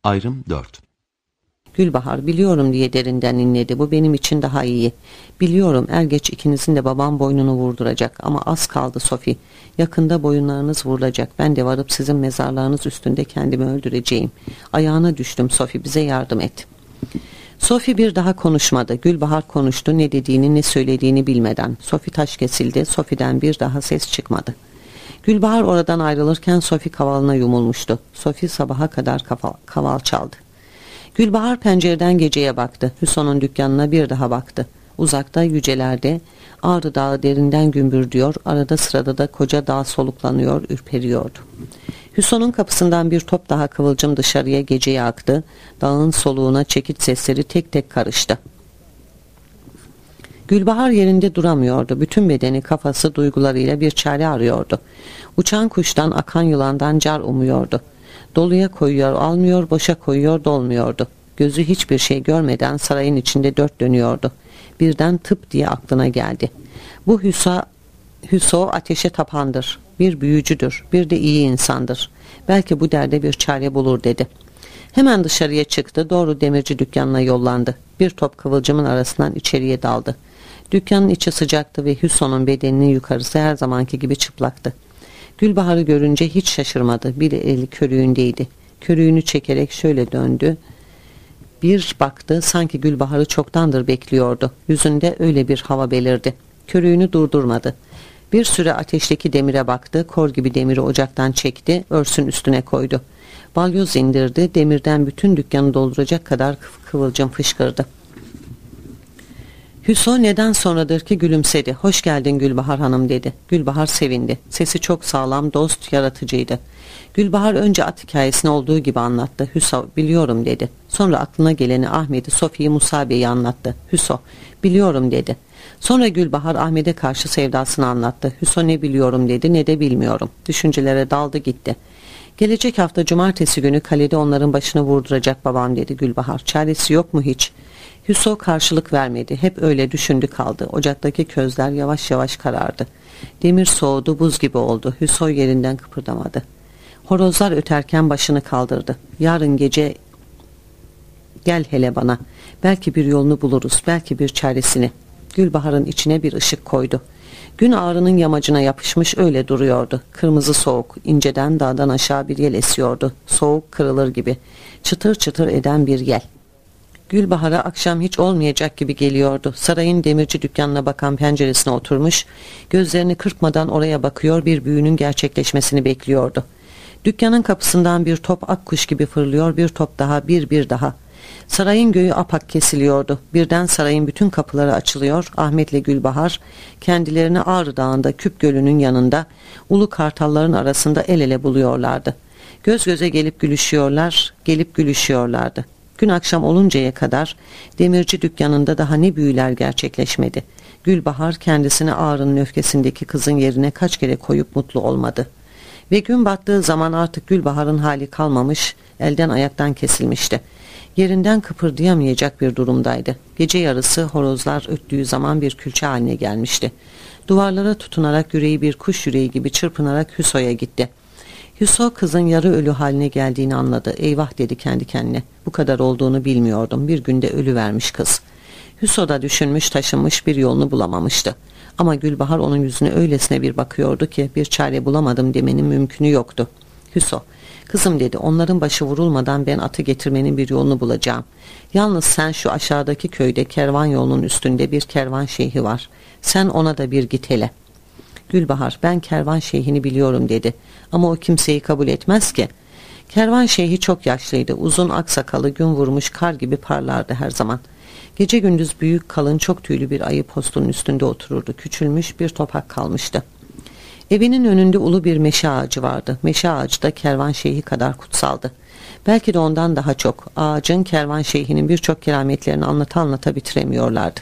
Ayrım 4. Gülbahar, biliyorum diye derinden inledi. Bu benim için daha iyi. Biliyorum er geç ikinizin de babam boynunu vurduracak. Ama az kaldı Sophie. Yakında boyunlarınız vurulacak. Ben de varıp sizin mezarlarınız üstünde kendimi öldüreceğim. Ayağına düştüm Sophie, bize yardım et. Sophie bir daha konuşmadı. Gülbahar konuştu, ne dediğini ne söylediğini bilmeden. Sophie taş kesildi. Sophie'den bir daha ses çıkmadı. Gülbahar oradan ayrılırken Sophie kavalına yumulmuştu. Sophie sabaha kadar kaval çaldı. Gülbahar pencereden geceye baktı. Hüson'un dükkanına bir daha baktı. Uzakta yücelerde Ağrı Dağı derinden gümbürdüyor, arada sırada da koca dağ soluklanıyor, ürperiyordu. Hüson'un kapısından bir top daha kıvılcım dışarıya geceye aktı. Dağın soluğuna çekiç sesleri tek tek karıştı. Gülbahar yerinde duramıyordu. Bütün bedeni, kafası duygularıyla bir çare arıyordu. Uçan kuştan, akan yılandan car umuyordu. Doluya koyuyor almıyor, boşa koyuyor dolmuyordu. Gözü hiçbir şey görmeden sarayın içinde dört dönüyordu. Birden tıp diye aklına geldi. Bu Hüso ateşe tapandır. Bir büyücüdür. Bir de iyi insandır. Belki bu derde bir çare bulur dedi. Hemen dışarıya çıktı. Doğru demirci dükkanına yollandı. Bir top kıvılcımın arasından içeriye daldı. Dükkanın içi sıcaktı ve Hüso'nun bedeninin yukarısı her zamanki gibi çıplaktı. Gülbahar'ı görünce hiç şaşırmadı. Bir eli körüğündeydi. Körüğünü çekerek şöyle döndü. Bir baktı, sanki Gülbahar'ı çoktandır bekliyordu. Yüzünde öyle bir hava belirdi. Körüğünü durdurmadı. Bir süre ateşteki demire baktı. Kor gibi demiri ocaktan çekti. Örsün üstüne koydu. Balyoz indirdi. Demirden bütün dükkanı dolduracak kadar kıvılcım fışkırdı. Hüso neden sonradır ki gülümsedi. Hoş geldin Gülbahar Hanım dedi. Gülbahar sevindi. Sesi çok sağlam, dost, yaratıcıydı. Gülbahar önce at hikayesini olduğu gibi anlattı. Hüso biliyorum dedi. Sonra aklına geleni Ahmet'i, Sophie'yi, Musa Bey'i anlattı. Hüso biliyorum dedi. Sonra Gülbahar Ahmet'e karşı sevdasını anlattı. Hüso ne biliyorum dedi ne de bilmiyorum. Düşüncelere daldı gitti. Gelecek hafta cumartesi günü kalede onların başını vurduracak babam dedi Gülbahar. Çaresi yok mu hiç? Hüso karşılık vermedi. Hep öyle düşündü kaldı. Ocaktaki közler yavaş yavaş karardı. Demir soğudu, buz gibi oldu. Hüso yerinden kıpırdamadı. Horozlar öterken başını kaldırdı. Yarın gece gel hele bana. Belki bir yolunu buluruz, belki bir çaresini. Gülbahar'ın içine bir ışık koydu. Gün ağrının yamacına yapışmış öyle duruyordu. Kırmızı soğuk, inceden dağdan aşağı bir yel esiyordu. Soğuk kırılır gibi. Çıtır çıtır eden bir yel. Gülbahar'a akşam hiç olmayacak gibi geliyordu. Sarayın demirci dükkanına bakan penceresine oturmuş, gözlerini kırpmadan oraya bakıyor, bir büyünün gerçekleşmesini bekliyordu. Dükkanın kapısından bir top akkuş gibi fırlıyor, bir top daha, bir daha. Sarayın göğü apak kesiliyordu. Birden sarayın bütün kapıları açılıyor. Ahmet'le Gülbahar kendilerini Ağrı Dağı'nda Küp Gölü'nün yanında ulu kartalların arasında el ele buluyorlardı. Göz göze gelip gülüşüyorlardı. Gün akşam oluncaya kadar demirci dükkanında daha ne büyüler gerçekleşmedi. Gülbahar kendisini Ağrı'nın öfkesindeki kızın yerine kaç kere koyup mutlu olmadı. Ve gün battığı zaman artık Gülbahar'ın hali kalmamış, elden ayaktan kesilmişti. Yerinden kıpırdayamayacak bir durumdaydı. Gece yarısı horozlar öttüğü zaman bir külçe haline gelmişti. Duvarlara tutunarak yüreği bir kuş yüreği gibi çırpınarak Hüso'ya gitti. Hüso kızın yarı ölü haline geldiğini anladı. Eyvah dedi kendi kendine. Bu kadar olduğunu bilmiyordum. Bir günde ölü vermiş kız. Hüso da düşünmüş taşınmış bir yolunu bulamamıştı. Ama Gülbahar onun yüzüne öylesine bir bakıyordu ki bir çare bulamadım demenin mümkünü yoktu. Hüso, kızım dedi, onların başı vurulmadan ben atı getirmenin bir yolunu bulacağım. Yalnız sen şu aşağıdaki köyde kervan yolunun üstünde bir kervan şeyhi var. Sen ona da bir git hele. Gülbahar, ben kervan şeyhini biliyorum dedi. Ama o kimseyi kabul etmez ki. Kervan şeyhi çok yaşlıydı. Uzun aksakalı, gün vurmuş kar gibi parlardı her zaman. Gece gündüz büyük, kalın, çok tüylü bir ayı postunun üstünde otururdu. Küçülmüş bir topak kalmıştı. Evinin önünde ulu bir meşe ağacı vardı. Meşe ağacı da kervan şeyhi kadar kutsaldı. Belki de ondan daha çok. Ağacın kervan şeyhinin birçok kerametlerini anlata bitiremiyorlardı.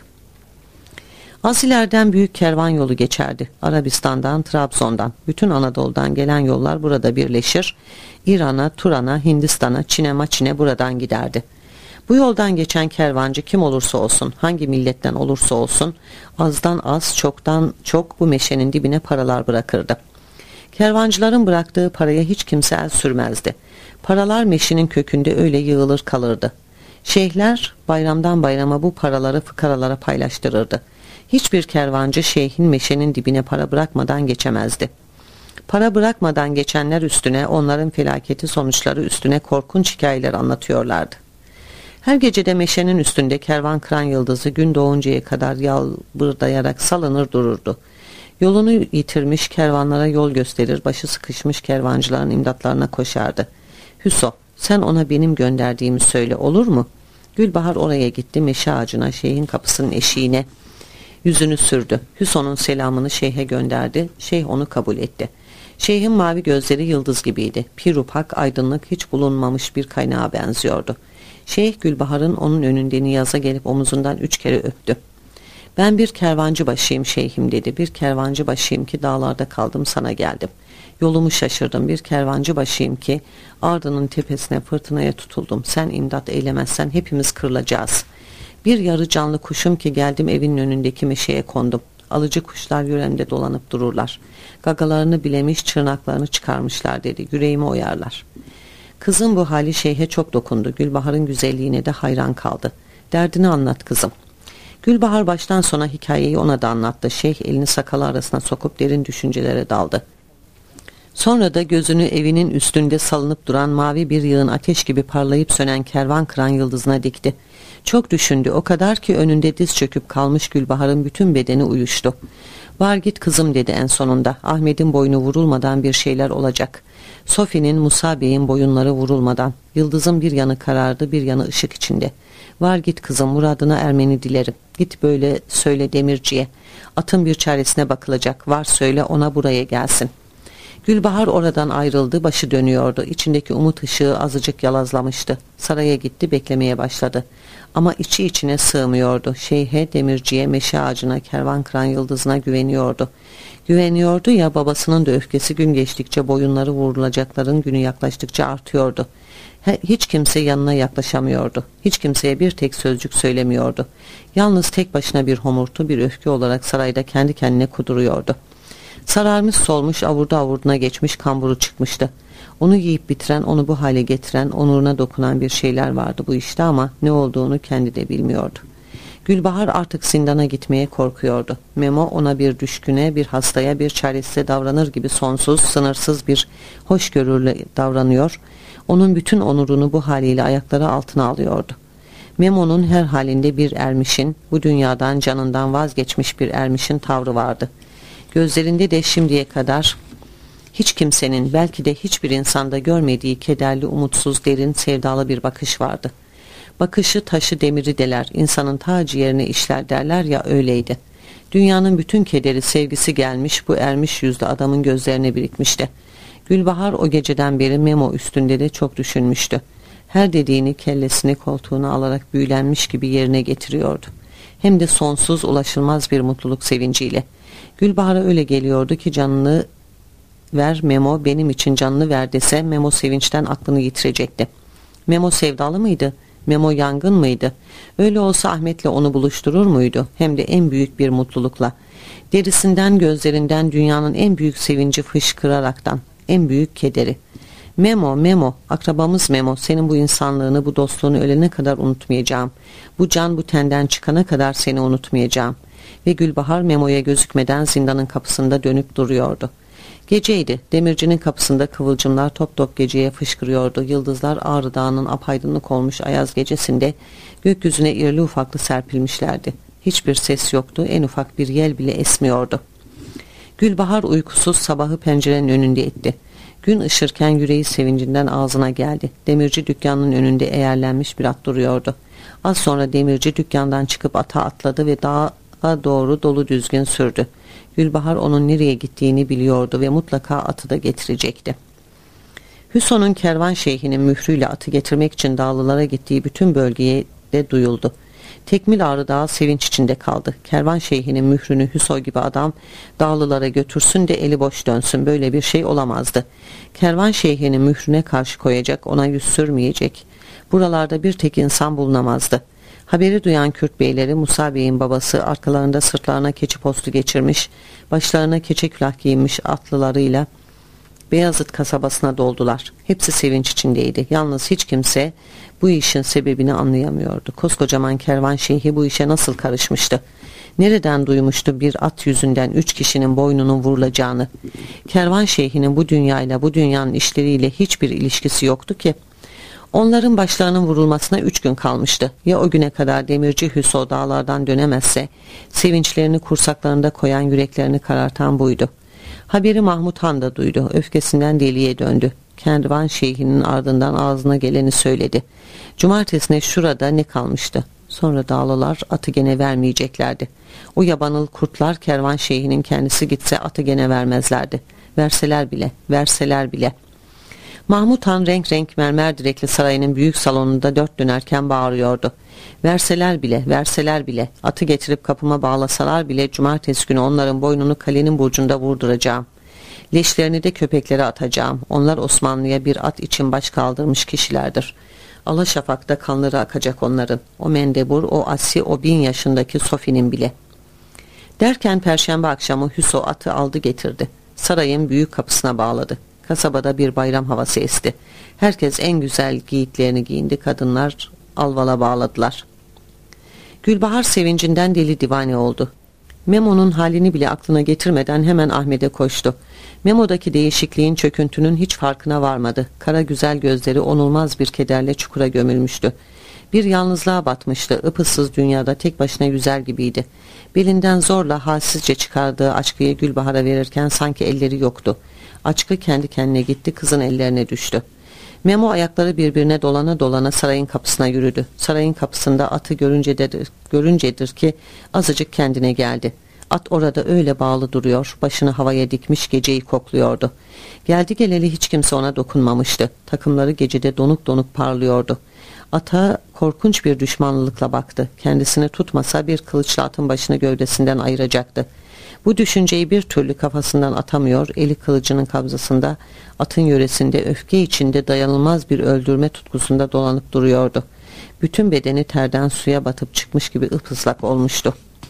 Az ileriden büyük kervan yolu geçerdi. Arabistan'dan, Trabzon'dan, bütün Anadolu'dan gelen yollar burada birleşir. İran'a, Turan'a, Hindistan'a, Çin'e buradan giderdi. Bu yoldan geçen kervancı kim olursa olsun, hangi milletten olursa olsun, azdan az, çoktan çok bu meşenin dibine paralar bırakırdı. Kervancıların bıraktığı paraya hiç kimse el sürmezdi. Paralar meşenin kökünde öyle yığılır kalırdı. Şeyhler bayramdan bayrama bu paraları fıkaralara paylaştırırdı. Hiçbir kervancı şeyhin meşenin dibine para bırakmadan geçemezdi. Para bırakmadan geçenler üstüne, onların felaketi sonuçları üstüne korkunç hikayeler anlatıyorlardı. Her gecede meşenin üstünde kervan kıran yıldızı gün doğuncaya kadar yalbırdayarak salınır dururdu. Yolunu yitirmiş kervanlara yol gösterir, başı sıkışmış kervancıların imdatlarına koşardı. Hüso, sen ona benim gönderdiğimi söyle, olur mu? Gülbahar oraya gitti, meşe ağacına, şeyhin kapısının eşiğine yüzünü sürdü. Hüso'nun selamını şeyhe gönderdi. Şeyh onu kabul etti. Şeyhin mavi gözleri yıldız gibiydi. Pirupak, aydınlık, hiç bulunmamış bir kaynağa benziyordu. Şeyh Gülbahar'ın onun önünde niyaza gelip omuzundan 3 kere öptü. Ben bir kervancı başıyım şeyhim dedi. Bir kervancı başıyım ki dağlarda kaldım, sana geldim. Yolumu şaşırdım. Bir kervancı başıyım ki ardının tepesine fırtınaya tutuldum. Sen imdat eylemezsen hepimiz kırılacağız. Bir yarı canlı kuşum ki geldim evinin önündeki meşeye kondum. Alıcı kuşlar yöremde dolanıp dururlar. Gagalarını bilemiş, çırnaklarını çıkarmışlar dedi. Yüreğimi oyarlar. Kızın bu hali şeyhe çok dokundu. Gülbahar'ın güzelliğine de hayran kaldı. Derdini anlat kızım. Gülbahar baştan sona hikayeyi ona da anlattı. Şeyh elini sakalı arasına sokup derin düşüncelere daldı. Sonra da gözünü evinin üstünde salınıp duran mavi bir yığın ateş gibi parlayıp sönen kervan kıran yıldızına dikti. Çok düşündü, o kadar ki önünde diz çöküp kalmış Gülbahar'ın bütün bedeni uyuştu. Var git kızım dedi en sonunda. Ahmet'in boynu vurulmadan bir şeyler olacak. Sofi'nin, Musa Bey'in boyunları vurulmadan. Yıldızın bir yanı karardı, bir yanı ışık içinde. Var git kızım, muradına ermeni dilerim. Git böyle söyle demirciye. Atın bir çaresine bakılacak. Var söyle ona buraya gelsin. Gülbahar oradan ayrıldı, başı dönüyordu. İçindeki umut ışığı azıcık yalazlamıştı. Saraya gitti, beklemeye başladı. Ama içi içine sığmıyordu. Şeyhe, demirciye, meşe ağacına, kervan kıran yıldızına güveniyordu. Güveniyordu ya, babasının da öfkesi gün geçtikçe, boyunları vurulacakların günü yaklaştıkça artıyordu. Hiç kimse yanına yaklaşamıyordu. Hiç kimseye bir tek sözcük söylemiyordu. Yalnız tek başına bir homurtu, bir öfke olarak sarayda kendi kendine kuduruyordu. Sararmış solmuş, avurdu avurduna geçmiş, kamburu çıkmıştı. Onu yiyip bitiren, onu bu hale getiren, onuruna dokunan bir şeyler vardı bu işte ama ne olduğunu kendi de bilmiyordu. Gülbahar artık zindana gitmeye korkuyordu. Memo ona bir düşküne, bir hastaya, bir çaresize davranır gibi sonsuz, sınırsız bir hoşgörüyle davranıyor. Onun bütün onurunu bu haliyle ayakları altına alıyordu. Memo'nun her halinde bir ermişin, bu dünyadan canından vazgeçmiş bir ermişin tavrı vardı. Gözlerinde de şimdiye kadar hiç kimsenin, belki de hiçbir insanda görmediği kederli, umutsuz, derin, sevdalı bir bakış vardı. Bakışı taşı demiri deler, insanın ta ciğerine işler derler ya, öyleydi. Dünyanın bütün kederi, sevgisi gelmiş bu ermiş yüzlü adamın gözlerine birikmişti. Gülbahar o geceden beri Memo üstünde de çok düşünmüştü. Her dediğini kellesini koltuğuna alarak büyülenmiş gibi yerine getiriyordu. Hem de sonsuz, ulaşılmaz bir mutluluk sevinciyle. Gülbahar'a öyle geliyordu ki canını ver Memo, benim için canını ver dese Memo sevinçten aklını yitirecekti. Memo sevdalı mıydı? Memo yangın mıydı? Öyle olsa Ahmet'le onu buluşturur muydu? Hem de en büyük bir mutlulukla. Derisinden, gözlerinden dünyanın en büyük sevinci fışkıraraktan, en büyük kederi. Memo, Memo, akrabamız Memo, senin bu insanlığını, bu dostluğunu ölene kadar unutmayacağım. Bu can bu tenden çıkana kadar seni unutmayacağım. Ve Gülbahar Memo'ya gözükmeden zindanın kapısında dönüp duruyordu. Geceydi. Demircinin kapısında kıvılcımlar top top geceye fışkırıyordu. Yıldızlar Ağrı Dağı'nın apaydınlık olmuş ayaz gecesinde gökyüzüne irili ufaklı serpilmişlerdi. Hiçbir ses yoktu. En ufak bir yel bile esmiyordu. Gülbahar uykusuz sabahı pencerenin önünde etti. Gün ışırken yüreği sevincinden ağzına geldi. Demirci dükkanının önünde eğerlenmiş bir at duruyordu. Az sonra demirci dükkandan çıkıp ata atladı ve dağa doğru dolu düzgün sürdü. Gülbahar onun nereye gittiğini biliyordu ve mutlaka atı da getirecekti. Hüson'un kervan şeyhinin mührüyle atı getirmek için dağlılara gittiği bütün bölgeye de duyuldu. Tekmil Ağrı Dağı sevinç içinde kaldı. Kervan şeyhinin mührünü Hüso gibi adam dağlılara götürsün de eli boş dönsün, böyle bir şey olamazdı. Kervan şeyhinin mührüne karşı koyacak, ona yüz sürmeyecek. Buralarda bir tek insan bulunamazdı. Haberi duyan Kürt beyleri, Musa Bey'in babası, arkalarında sırtlarına keçi postu geçirmiş, başlarına keçe külah giymiş atlılarıyla Beyazıt kasabasına doldular. Hepsi sevinç içindeydi. Yalnız hiç kimse bu işin sebebini anlayamıyordu. Koskocaman kervan şeyhi bu işe nasıl karışmıştı? Nereden duymuştu bir at yüzünden 3 kişinin boynunun vurulacağını? Kervan şeyhinin bu dünyayla, bu dünyanın işleriyle hiçbir ilişkisi yoktu ki. Onların başlarının vurulmasına 3 gün kalmıştı. Ya o güne kadar demirci Hüso dağlardan dönemezse, sevinçlerini kursaklarında koyan, yüreklerini karartan buydu. Haberi Mahmud Han da duydu. Öfkesinden deliye döndü. Kervan şeyhinin ardından ağzına geleni söyledi. Cumartesine şurada ne kalmıştı? Sonra dağlılar atı gene vermeyeceklerdi. O yabanıl kurtlar kervan şeyhinin kendisi gitse atı gene vermezlerdi. Verseler bile. Mahmud Han renk renk mermer direkli sarayının büyük salonunda dört dönerken bağırıyordu. Verseler bile, atı getirip kapıma bağlasalar bile cumartesi günü onların boynunu kalenin burcunda vurduracağım. Leşlerini de köpeklere atacağım. Onlar Osmanlı'ya bir at için baş kaldırmış kişilerdir. Alaşafak'ta kanları akacak onların. O mendebur, o asi, o 1000 yaşındaki Sofi'nin bile. Derken perşembe akşamı Hüso atı aldı getirdi. Sarayın büyük kapısına bağladı. Kasabada bir bayram havası esti. Herkes en güzel giyiklerini giyindi. Kadınlar alvala bağladılar. Gülbahar sevincinden deli divane oldu. Memo'nun halini bile aklına getirmeden hemen Ahmet'e koştu. Memo'daki değişikliğin, çöküntünün hiç farkına varmadı. Kara güzel gözleri onulmaz bir kederle çukura gömülmüştü. Bir yalnızlığa batmıştı. Ipıssız dünyada tek başına yüzer gibiydi. Belinden zorla halsizce çıkardığı açkıyı Gülbahar'a verirken sanki elleri yoktu. Açkı kendi kendine gitti, kızın ellerine düştü. Memo ayakları birbirine dolana dolana sarayın kapısına yürüdü. Sarayın kapısında atı görüncedir ki azıcık kendine geldi. At orada öyle bağlı duruyor, başını havaya dikmiş geceyi kokluyordu. Geldi geleli hiç kimse ona dokunmamıştı. Takımları gecede donuk donuk parlıyordu. Ata korkunç bir düşmanlılıkla baktı. Kendisini tutmasa bir kılıçla atın başını gövdesinden ayıracaktı. Bu düşünceyi bir türlü kafasından atamıyor, eli kılıcının kabzasında, atın yöresinde öfke içinde dayanılmaz bir öldürme tutkusunda dolanıp duruyordu. Bütün bedeni terden suya batıp çıkmış gibi ıpıslak olmuştu.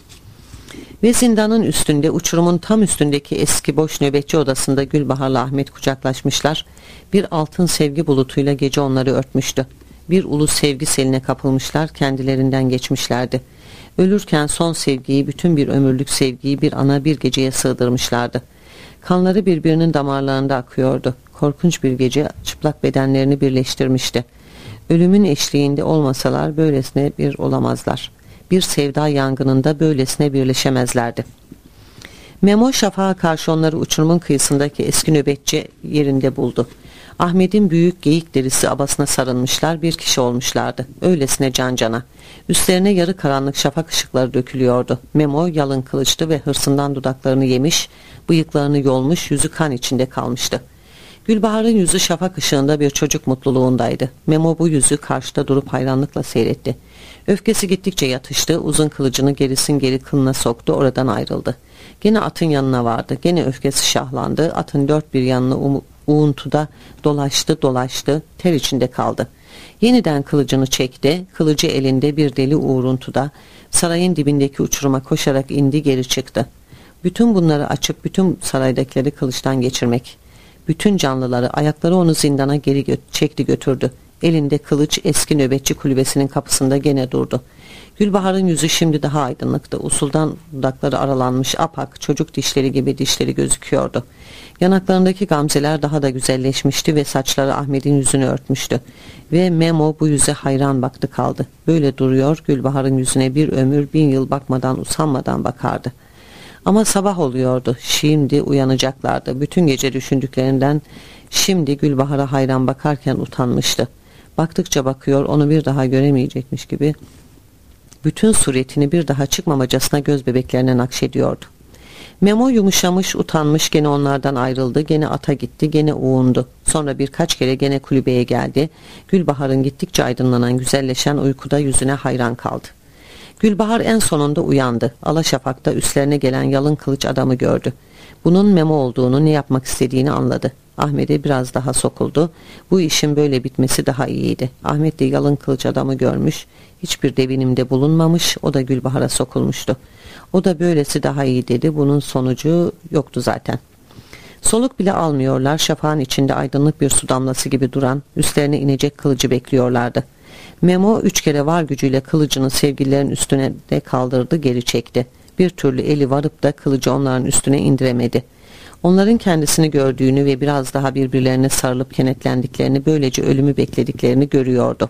Ve zindanın üstünde, uçurumun tam üstündeki eski boş nöbetçi odasında Gülbahar'la Ahmet kucaklaşmışlar. Bir altın sevgi bulutuyla gece onları örtmüştü. Bir ulu sevgi seline kapılmışlar, kendilerinden geçmişlerdi. Ölürken son sevgiyi, bütün bir ömürlük sevgiyi bir ana bir geceye sığdırmışlardı. Kanları birbirinin damarlarında akıyordu. Korkunç bir gece çıplak bedenlerini birleştirmişti. Ölümün eşliğinde olmasalar böylesine bir olamazlar. Bir sevda yangınında böylesine birleşemezlerdi. Memo şafağa karşı onları uçurumun kıyısındaki eski nöbetçi yerinde buldu. Ahmet'in büyük geyik derisi abasına sarılmışlar, bir kişi olmuşlardı. Öylesine can cana. Üstlerine yarı karanlık şafak ışıkları dökülüyordu. Memo yalın kılıçtı ve hırsından dudaklarını yemiş, bıyıklarını yolmuş, yüzü kan içinde kalmıştı. Gülbahar'ın yüzü şafak ışığında bir çocuk mutluluğundaydı. Memo bu yüzü karşıda durup hayranlıkla seyretti. Öfkesi gittikçe yatıştı, uzun kılıcını gerisin geri kılına soktu, oradan ayrıldı. Gene atın yanına vardı, gene öfkesi şahlandı, atın dört bir yanını uğuntuda dolaştı, ter içinde kaldı. Yeniden kılıcını çekti, kılıcı elinde bir deli uğruntuda, sarayın dibindeki uçuruma koşarak indi geri çıktı. Bütün bunları açıp bütün saraydakileri kılıçtan geçirmek. Bütün canlıları, ayakları onu zindana geri çekti götürdü. Elinde kılıç eski nöbetçi kulübesinin kapısında gene durdu. Gülbahar'ın yüzü şimdi daha aydınlıktı. Usuldan dudakları aralanmış apak, çocuk dişleri gibi dişleri gözüküyordu. Yanaklarındaki gamzeler daha da güzelleşmişti ve saçları Ahmet'in yüzünü örtmüştü. Ve Memo bu yüze hayran baktı kaldı. Böyle duruyor, Gülbahar'ın yüzüne bir ömür 1000 yıl bakmadan usanmadan bakardı. Ama sabah oluyordu. Şimdi uyanacaklardı. Bütün gece düşündüklerinden şimdi Gülbahar'a hayran bakarken utanmıştı. Baktıkça bakıyor, onu bir daha göremeyecekmiş gibi bütün suretini bir daha çıkmamacasına göz bebeklerine nakşediyordu. Memo yumuşamış, utanmış, gene onlardan ayrıldı, gene ata gitti, gene uğundu. Sonra birkaç kere gene kulübeye geldi. Gülbahar'ın gittikçe aydınlanan, güzelleşen uykuda yüzüne hayran kaldı. Gülbahar en sonunda uyandı. Alaşafak'ta üstlerine gelen yalın kılıç adamı gördü. Bunun Memo olduğunu, ne yapmak istediğini anladı. Ahmet'e biraz daha sokuldu. Bu işin böyle bitmesi daha iyiydi. Ahmet de yalın kılıç adamı görmüş. Hiçbir devinimde bulunmamış. O da Gülbahar'a sokulmuştu. O da böylesi daha iyi dedi. Bunun sonucu yoktu zaten. Soluk bile almıyorlar, şafağın içinde aydınlık bir su damlası gibi duran, üstlerine inecek kılıcı bekliyorlardı. Memo 3 kere var gücüyle kılıcını sevgililerin üstüne de kaldırdı, geri çekti. Bir türlü eli varıp da kılıcı onların üstüne indiremedi. Onların kendisini gördüğünü ve biraz daha birbirlerine sarılıp kenetlendiklerini, böylece ölümü beklediklerini görüyordu.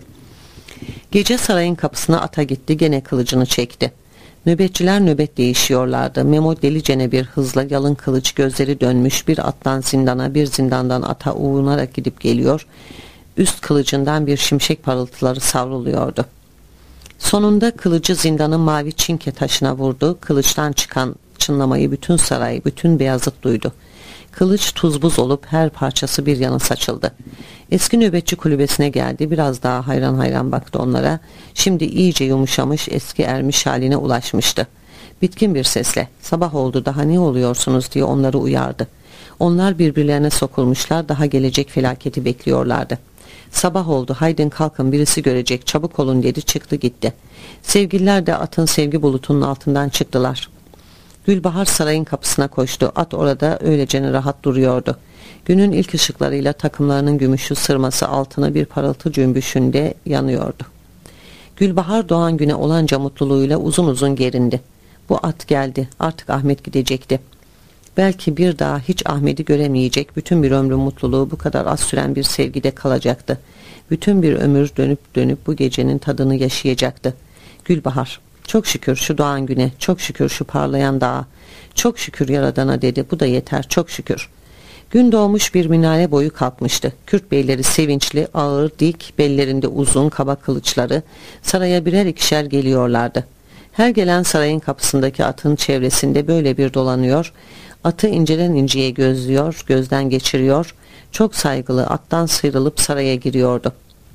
Gece sarayın kapısına ata gitti, gene kılıcını çekti. Nöbetçiler nöbet değişiyorlardı. Memo delicene bir hızla yalın kılıç, gözleri dönmüş, bir attan zindana, bir zindandan ata uğunarak gidip geliyor. Üst kılıcından bir şimşek parıltıları savruluyordu. Sonunda kılıcı zindanın mavi çinke taşına vurdu. Kılıçtan çıkan çınlamayı bütün saray, bütün Beyazıt duydu. Kılıç tuz buz olup her parçası bir yana saçıldı. Eski nöbetçi kulübesine geldi. Biraz daha hayran hayran baktı onlara. Şimdi iyice yumuşamış, eski ermiş haline ulaşmıştı. Bitkin bir sesle "Sabah oldu, daha ne oluyorsunuz?" diye onları uyardı. Onlar birbirlerine sokulmuşlar, daha gelecek felaketi bekliyorlardı. "Sabah oldu, haydin kalkın, birisi görecek, çabuk olun" dedi, çıktı gitti. Sevgililer de atın sevgi bulutunun altından çıktılar. Gülbahar sarayın kapısına koştu. At orada öylece rahat duruyordu. Günün ilk ışıklarıyla takımlarının gümüşü sırması altına bir parıltı cümbüşünde yanıyordu. Gülbahar doğan güne olanca mutluluğuyla uzun uzun gerindi. Bu at geldi, artık Ahmet gidecekti. Belki bir daha hiç Ahmet'i göremeyecek, bütün bir ömrün mutluluğu bu kadar az süren bir sevgide kalacaktı. Bütün bir ömür dönüp dönüp bu gecenin tadını yaşayacaktı. Gülbahar, "Çok şükür şu doğan güne, çok şükür şu parlayan dağa, çok şükür Yaradan'a" dedi. "Bu da yeter, çok şükür." Gün doğmuş, bir minare boyu kalkmıştı. Kürt beyleri sevinçli, ağır, dik, bellerinde uzun kaba kılıçları, saraya birer ikişer geliyorlardı. Her gelen sarayın kapısındaki atın çevresinde böyle bir dolanıyor, atı inceden inceye gözlüyor, gözden geçiriyor, çok saygılı attan sıyrılıp saraya giriyordu.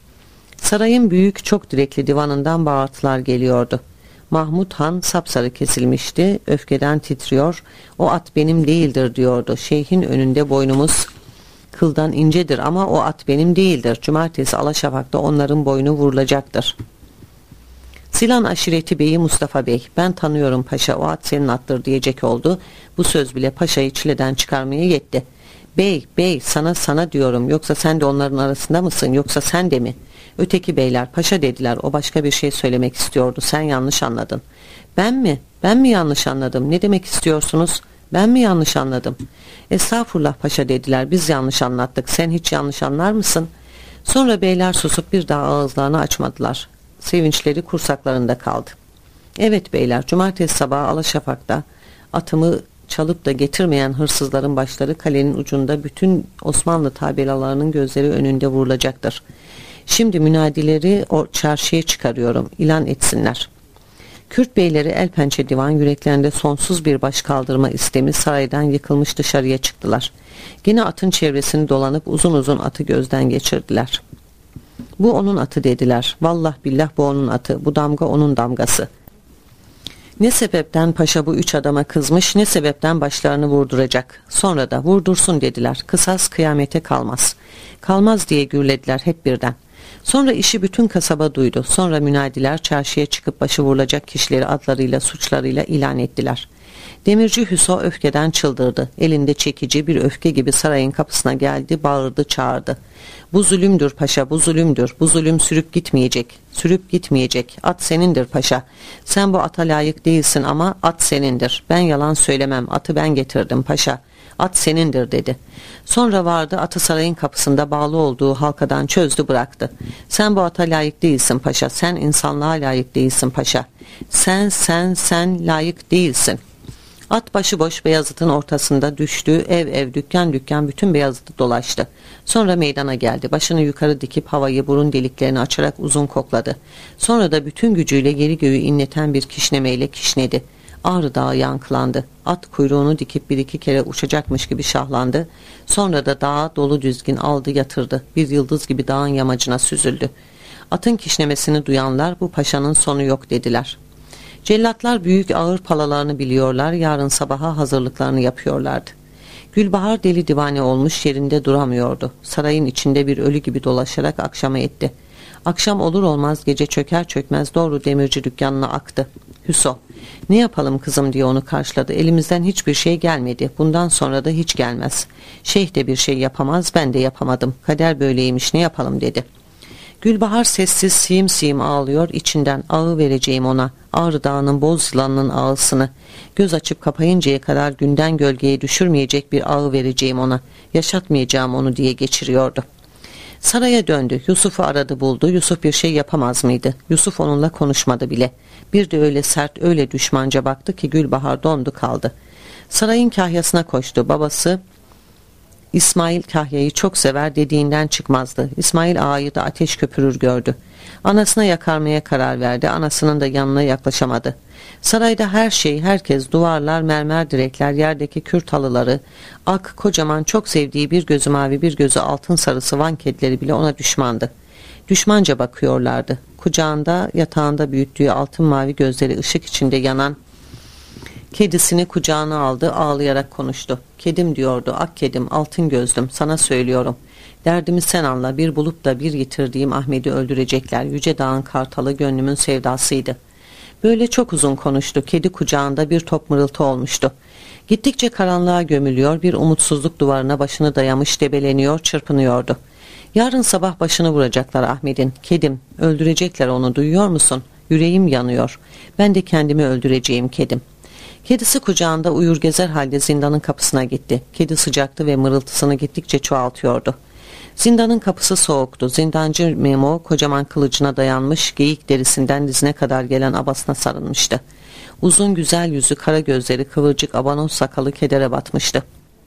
Sarayın büyük, çok direkli divanından bağırtılar geliyordu. Mahmud Han sapsarı kesilmişti, öfkeden titriyor, "O at benim değildir" diyordu. "Şeyhin önünde boynumuz kıldan incedir ama o at benim değildir. Cumartesi Alaşafak'ta onların boynu vurulacaktır." Silan aşireti beyi Mustafa Bey, "Ben tanıyorum paşa, o at senin attır" diyecek oldu. Bu söz bile paşayı çileden çıkarmaya yetti. Bey sana diyorum, yoksa sen de onların arasında mısın, yoksa sen de mi?" Öteki beyler "Paşa" dediler. O başka bir şey söylemek istiyordu. "Sen yanlış anladın." Ben mi yanlış anladım? Ne demek istiyorsunuz? Ben mi yanlış anladım?" "Estağfurullah paşa" dediler. "Biz yanlış anlattık. Sen hiç yanlış anlar mısın?" Sonra beyler susup bir daha ağızlarını açmadılar. Sevinçleri kursaklarında kaldı. "Evet beyler, cumartesi sabahı Alaşafak'ta atımı çalıp da getirmeyen hırsızların başları kalenin ucunda, bütün Osmanlı tabelalarının gözleri önünde vurulacaktır. Şimdi münadileri o çarşıya çıkarıyorum, ilan etsinler." Kürt beyleri el pençe divan, yüreklerinde sonsuz bir baş kaldırma istemi, saraydan yıkılmış dışarıya çıktılar. Yine atın çevresini dolanıp uzun uzun atı gözden geçirdiler. "Bu onun atı" dediler. "Vallah billah bu onun atı, bu damga onun damgası. Ne sebepten paşa bu 3 adama kızmış, ne sebepten başlarını vurduracak. Sonra da vurdursun" dediler. "Kısas kıyamete kalmaz." "Kalmaz" diye gürlediler hep birden. Sonra işi bütün kasaba duydu. Sonra münadiler çarşıya çıkıp başı vurulacak kişileri adlarıyla, suçlarıyla ilan ettiler. Demirci Hüso öfkeden çıldırdı. Elinde çekici, bir öfke gibi sarayın kapısına geldi, bağırdı, çağırdı. "Bu zulümdür paşa, bu zulümdür. Bu zulüm sürüp gitmeyecek. Sürüp gitmeyecek. At senindir paşa. Sen bu ata layık değilsin ama at senindir. Ben yalan söylemem. Atı ben getirdim paşa. At senindir" dedi. Sonra vardı, atı sarayın kapısında bağlı olduğu halkadan çözdü, bıraktı. "Sen bu ata layık değilsin paşa. Sen insanlığa layık değilsin paşa. Sen layık değilsin." At başıboş Beyazıt'ın ortasında düştü, ev dükkan dükkan bütün Beyazıt'ı dolaştı. Sonra meydana geldi, başını yukarı dikip havayı, burun deliklerini açarak uzun kokladı. Sonra da bütün gücüyle yeri göğü inleten bir kişnemeyle kişnedi. Ağrı Dağı yankılandı. At kuyruğunu dikip bir iki kere uçacakmış gibi şahlandı. Sonra da dağa dolu düzgün aldı, yatırdı. Bir yıldız gibi dağın yamacına süzüldü. Atın kişnemesini duyanlar "Bu paşanın sonu yok" dediler. Cellatlar büyük ağır palalarını biliyorlar, yarın sabaha hazırlıklarını yapıyorlardı. Gülbahar deli divane olmuş, yerinde duramıyordu. Sarayın içinde bir ölü gibi dolaşarak akşama etti. Akşam olur olmaz gece çöker çökmez doğru demirci dükkanına aktı. Hüso, ne yapalım kızım diye onu karşıladı. Elimizden hiçbir şey gelmedi. Bundan sonra da hiç gelmez. Şeyh de bir şey yapamaz, ben de yapamadım. Kader böyleymiş, ne yapalım dedi. Gülbahar sessiz siyim siyim ağlıyor, içinden ağı vereceğim ona, Ağrı Dağı'nın boz yılanının ağısını, göz açıp kapayıncaya kadar günden gölgeye düşürmeyecek bir ağı vereceğim ona, yaşatmayacağım onu diye geçiriyordu. Saraya döndü, Yusuf'u aradı buldu. Yusuf bir şey yapamaz mıydı? Yusuf onunla konuşmadı bile. Bir de öyle sert, öyle düşmanca baktı ki Gülbahar dondu kaldı. Sarayın kahyasına koştu. Babası İsmail Kahya'yı çok sever, dediğinden çıkmazdı. İsmail ağayı da ateş köpürür gördü. Anasına yakarmaya karar verdi. Anasının da yanına yaklaşamadı. Sarayda her şey, herkes, duvarlar, mermer direkler, yerdeki kürt halıları, ak, kocaman, çok sevdiği bir gözü mavi bir gözü altın sarısı van kedileri bile ona düşmandı. Düşmanca bakıyorlardı. Kucağında, yatağında büyüttüğü altın mavi gözleri ışık içinde yanan kedisini kucağına aldı, ağlayarak konuştu. Kedim diyordu, ak kedim, altın gözlüm, sana söylüyorum. Derdimi sen anla, bir bulup da bir yitirdiğim Ahmet'i öldürecekler. Yüce Dağ'ın kartalı gönlümün sevdasıydı. Böyle çok uzun konuştu. Kedi kucağında bir top mırıltı olmuştu. Gittikçe karanlığa gömülüyor, bir umutsuzluk duvarına başını dayamış debeleniyor, çırpınıyordu. Yarın sabah başını vuracaklar Ahmet'in. Kedim, öldürecekler onu, duyuyor musun? Yüreğim yanıyor. Ben de kendimi öldüreceğim kedim. Kedisi kucağında uyur gezer halde zindanın kapısına gitti. Kedi sıcaktı ve mırıltısını gittikçe çoğaltıyordu. Zindanın kapısı soğuktu. Zindancı Memo kocaman kılıcına dayanmış, geyik derisinden dizine kadar gelen abasına sarılmıştı. Uzun güzel yüzü, kara gözleri, kıvırcık abanoz sakalı kedere batmıştı.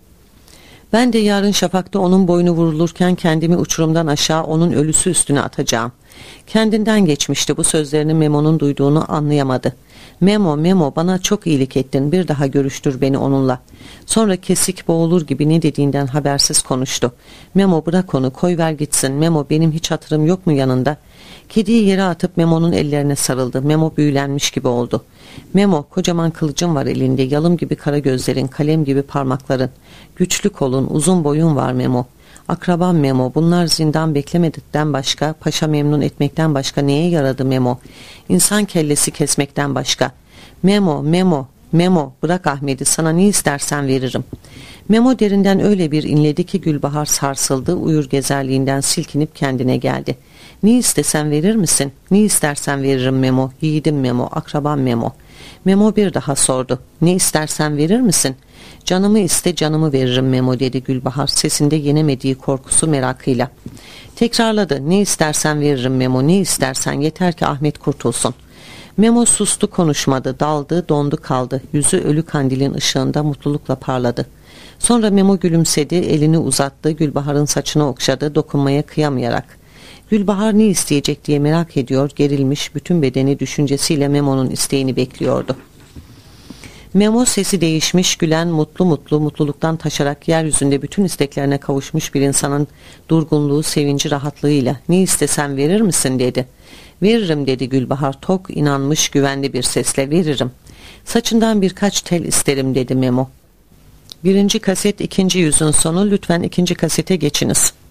Ben de yarın şafakta onun boynu vurulurken kendimi uçurumdan aşağı onun ölüsü üstüne atacağım. Kendinden geçmişti, bu sözlerini Memo'nun duyduğunu anlayamadı. Memo, Memo, bana çok iyilik ettin, bir daha görüştür beni onunla. Sonra kesik boğulur gibi ne dediğinden habersiz konuştu. Memo, bırak onu, koyver gitsin. Memo, benim hiç hatırım yok mu yanında? Kediyi yere atıp Memo'nun ellerine sarıldı. Memo büyülenmiş gibi oldu. Memo, kocaman kılıcın var elinde, yalım gibi kara gözlerin, kalem gibi parmakların. Güçlü kolun, uzun boyun var Memo. Akrabam Memo, bunlar zindan beklemedikten başka, paşa memnun etmekten başka neye yaradı Memo? İnsan kellesi kesmekten başka. Memo, Memo, Memo, bırak Ahmet'i, sana ne istersen veririm. Memo derinden öyle bir inledi ki Gülbahar sarsıldı, uyur gezerliğinden silkinip kendine geldi. Ne istesen verir misin? Ne istersen veririm Memo, yiğidim Memo, akrabam Memo. Memo bir daha sordu. Ne istersen verir misin? Canımı iste, canımı veririm Memo dedi Gülbahar, sesinde yenemediği korkusu merakıyla. Tekrarladı. Ne istersen veririm Memo, ne istersen, yeter ki Ahmet kurtulsun. Memo sustu, konuşmadı, daldı, dondu kaldı. Yüzü ölü kandilin ışığında mutlulukla parladı. Sonra Memo gülümsedi, elini uzattı, Gülbahar'ın saçını okşadı, dokunmaya kıyamayarak. Gülbahar ne isteyecek diye merak ediyor, gerilmiş, bütün bedeni düşüncesiyle Memo'nun isteğini bekliyordu. Memo sesi değişmiş, gülen, mutlu mutlu, mutluluktan taşarak yeryüzünde bütün isteklerine kavuşmuş bir insanın durgunluğu, sevinci, rahatlığıyla "Ne istesem verir misin?" dedi. "Veririm" dedi Gülbahar, tok, inanmış, güvenli bir sesle. "Veririm. Saçından birkaç tel isterim" dedi Memo. 1. kaset 2. yüzün sonu. Lütfen 2. kasete geçiniz.